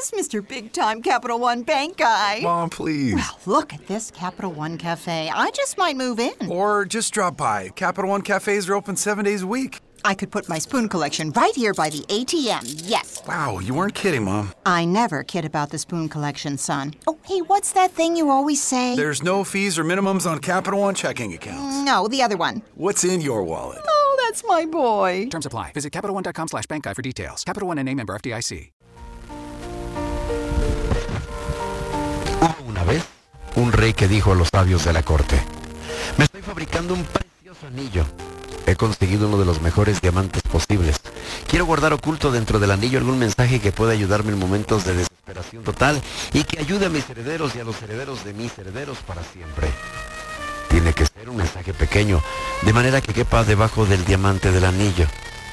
is Mr. Big Time Capital One Bank guy. Mom, please. Well, look at this Capital One Cafe. I just might move in. Or just drop by. Capital One cafes are open 7 days a week. I could put my spoon collection right here by the ATM, yes. Wow, you weren't kidding, Mom. I never kid about the spoon collection, son. Oh, hey, what's that thing you always say? There's no fees or minimums on Capital One checking accounts. No, the other one. What's in your wallet? Oh, that's my boy. Terms apply. Visit CapitalOne.com/bankguy for details. Capital One N.A. member FDIC. Hubo una vez un rey que dijo a los sabios de la corte: me estoy fabricando un precioso anillo. He conseguido uno de los mejores diamantes posibles. Quiero guardar oculto dentro del anillo algún mensaje que pueda ayudarme en momentos de desesperación total y que ayude a mis herederos y a los herederos de mis herederos para siempre. Tiene que ser un mensaje pequeño, de manera que quepa debajo del diamante del anillo.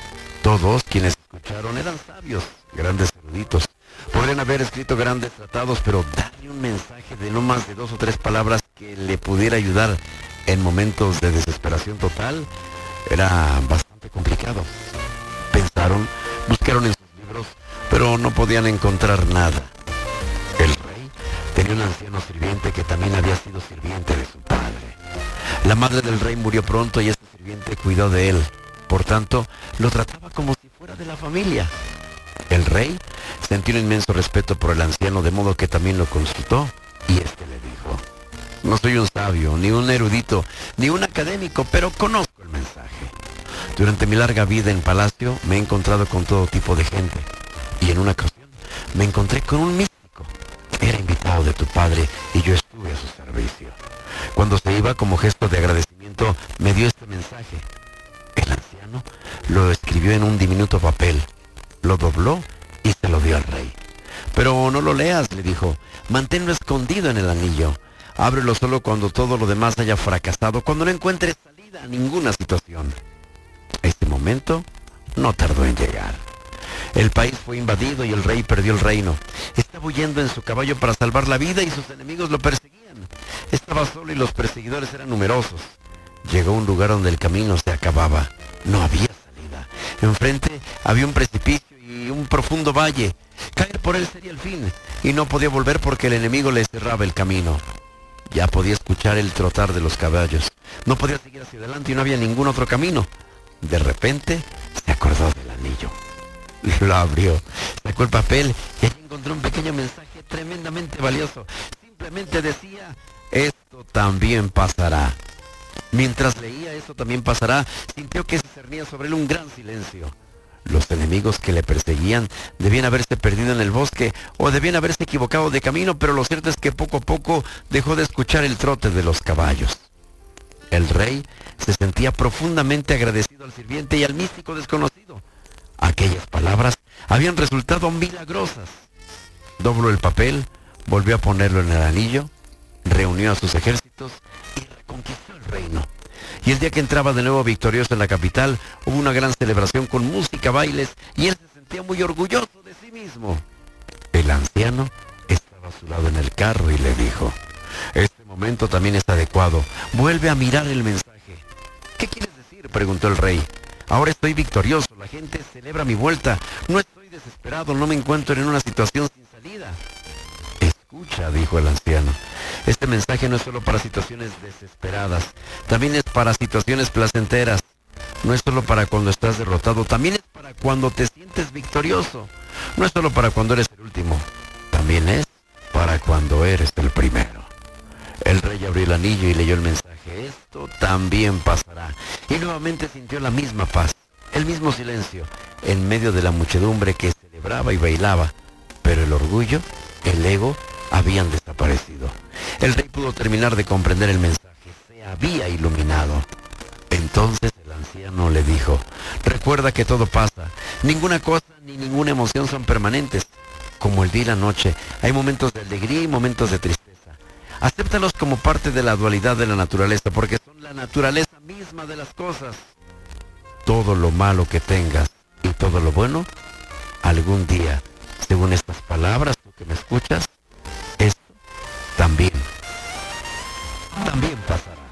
Todos quienes escucharon eran sabios, grandes eruditos. Podrían haber escrito grandes tratados, pero darle un mensaje de no más de 2 o 3 palabras que le pudiera ayudar en momentos de desesperación total era bastante complicado. Pensaron, buscaron en sus libros, pero no podían encontrar nada. El rey tenía un anciano sirviente que también había sido sirviente de su padre. La madre del rey murió pronto y este sirviente cuidó de él. Por tanto, lo trataba como si fuera de la familia. El rey sintió un inmenso respeto por el anciano, de modo que también lo consultó, y este le dijo: no soy un sabio, ni un erudito, ni un académico, pero conozco el mensaje. Durante mi larga vida en palacio me he encontrado con todo tipo de gente, y en una ocasión me encontré con un místico. Era invitado de tu padre y yo estuve a su servicio. Cuando se iba, como gesto de agradecimiento, me dio este mensaje. El anciano lo escribió en un diminuto papel, lo dobló y se lo dio al rey. Pero no lo leas, le dijo, manténlo escondido en el anillo. Ábrelo solo cuando todo lo demás haya fracasado, cuando no encuentres salida a ninguna situación. Este momento no tardó en llegar. El país fue invadido y el rey perdió el reino. Estaba huyendo en su caballo para salvar la vida y sus enemigos lo perseguían. Estaba solo y los perseguidores eran numerosos. Llegó a un lugar donde el camino se acababa. No había salida. Enfrente había un precipicio y un profundo valle. Caer por él sería el fin, y no podía volver porque el enemigo le cerraba el camino. Ya podía escuchar el trotar de los caballos. No podía seguir hacia adelante y no había ningún otro camino. De repente se acordó del anillo. Lo abrió, sacó el papel y allí encontró un pequeño mensaje tremendamente valioso. Simplemente decía: esto también pasará. Mientras leía "esto también pasará", sintió que se cernía sobre él un gran silencio. Los enemigos que le perseguían debían haberse perdido en el bosque o debían haberse equivocado de camino, pero lo cierto es que poco a poco dejó de escuchar el trote de los caballos. El rey se sentía profundamente agradecido al sirviente y al místico desconocido. Aquellas palabras habían resultado milagrosas. Dobló el papel, volvió a ponerlo en el anillo, reunió a sus ejércitos y reconquistó el reino. Y el día que entraba de nuevo victorioso en la capital, hubo una gran celebración con música, bailes, y él se sentía muy orgulloso de sí mismo. El anciano estaba a su lado en el carro y le dijo: este momento también es adecuado. Vuelve a mirar el mensaje. ¿Qué quieres decir?, preguntó el rey. Ahora estoy victorioso, la gente celebra mi vuelta. No estoy desesperado, no me encuentro en una situación sin salida. Escucha, dijo el anciano. Este mensaje no es solo para situaciones desesperadas, también es para situaciones placenteras. No es solo para cuando estás derrotado, también es para cuando te sientes victorioso. No es solo para cuando eres el último, también es para cuando eres el primero. El rey abrió el anillo y leyó el mensaje: esto también pasará. Y nuevamente sintió la misma paz, el mismo silencio, en medio de la muchedumbre que celebraba y bailaba. Pero el orgullo, el ego, habían desaparecido. El rey pudo terminar de comprender el mensaje. Se había iluminado. Entonces el anciano le dijo: recuerda que todo pasa. Ninguna cosa ni ninguna emoción son permanentes. Como el día y la noche, hay momentos de alegría y momentos de tristeza. Acéptalos como parte de la dualidad de la naturaleza, porque son la naturaleza misma de las cosas. Todo lo malo que tengas y todo lo bueno, algún día, según estas palabras, tú que me escuchas, esto también pasará.